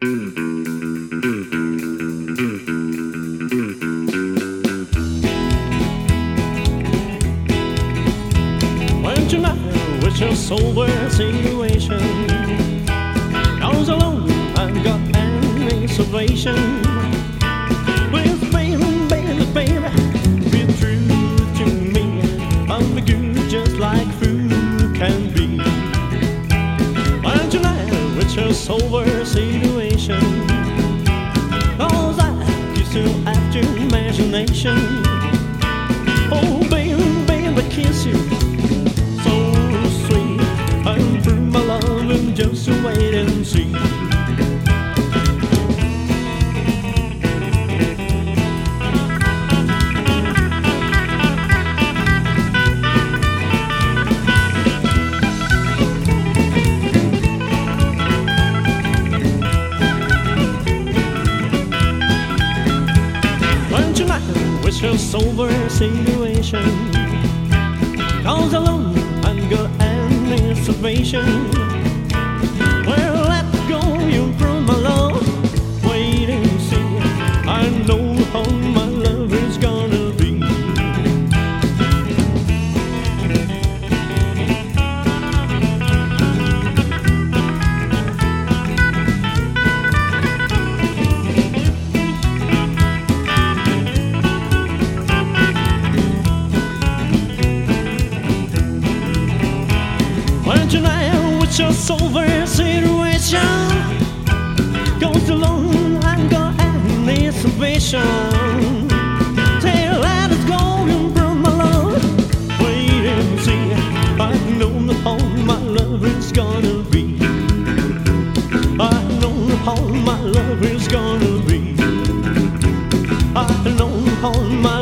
When tonight with your sober situation, I was alone, I got any salvation. Please, baby, baby, baby, be true to me. I'll be good just like food can be. When tonight with your sober situation, cause I you still have your imagination. Oh baby, baby, kiss you so sweet, and prove my love and just wait and see. When tonight with your sober situation, cause alone and got any salvation. Well, let go, you prove my love. Wait and see. I know how my love is gonna be. When tonight with your sober situation, goes alone and got any salvation. Say let us go and prove my love. Wait and see. I know how my love is gonna be. I know how my love is gonna be. I know how my